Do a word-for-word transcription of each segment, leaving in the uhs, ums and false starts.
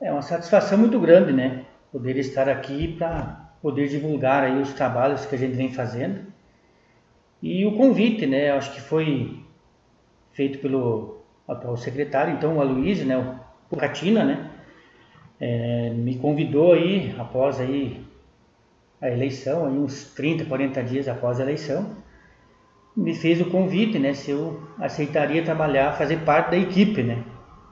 É uma satisfação muito grande, né? Poder estar aqui para poder divulgar aí os trabalhos que a gente vem fazendo. E o convite, né? Acho que foi feito pelo atual secretário, então o Aloysio, né? O Catina, né? É, me convidou aí após aí a eleição, aí uns trinta, quarenta dias após a eleição, me fez o convite, né? Se eu aceitaria trabalhar, fazer parte da equipe, né?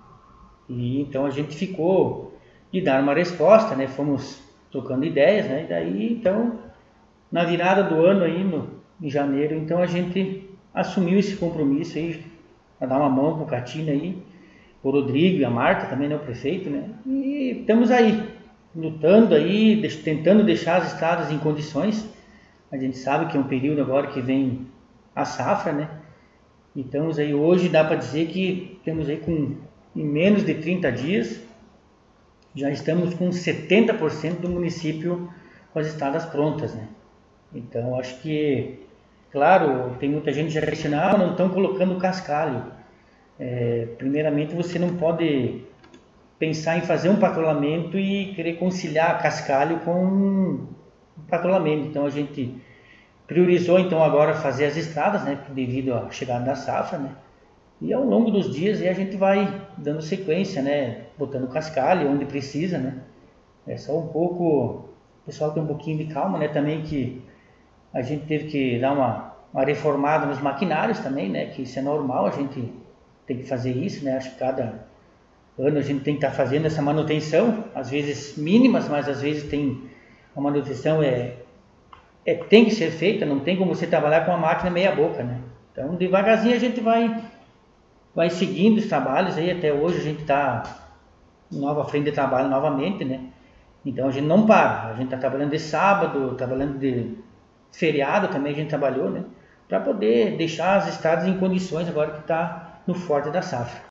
E então a gente ficou de dar uma resposta, né? Fomos trocando ideias, né? E daí, então, na virada do ano aí, no, em janeiro, então a gente assumiu esse compromisso aí, para dar uma mão pro Catina aí, o Rodrigo e a Marta também, né? O prefeito, né? E estamos aí, lutando aí, tentando deixar as estradas em condições. A gente sabe que é um período agora que vem a safra, né? E estamos aí, hoje dá para dizer que temos aí com, em menos de trinta dias, já estamos com setenta por cento do município com as estradas prontas, né? Então, acho que, claro, tem muita gente já questionando, ah, não estão colocando cascalho. É, primeiramente, você não pode pensar em fazer um patrulhamento e querer conciliar cascalho com um patrulhamento. Então, a gente priorizou, então, agora fazer as estradas, né, devido à chegada da safra, né? E ao longo dos dias aí a gente vai dando sequência, né? Botando cascalho onde precisa, né? É só um pouco, o pessoal tem um pouquinho de calma, né? Também que a gente teve que dar uma, uma reformada nos maquinários também, né? Que isso é normal, a gente tem que fazer isso, né? Acho que cada ano a gente tem que estar fazendo essa manutenção, às vezes mínimas, mas às vezes tem a manutenção é, é tem que ser feita, não tem como você trabalhar com a máquina meia boca, né? Então devagarzinho a gente vai vai seguindo os trabalhos aí, até hoje a gente está em nova frente de trabalho novamente, né? Então a gente não para, a gente está trabalhando de sábado, trabalhando de feriado também a gente trabalhou, né? Para poder deixar as estradas em condições agora que está no forte da safra.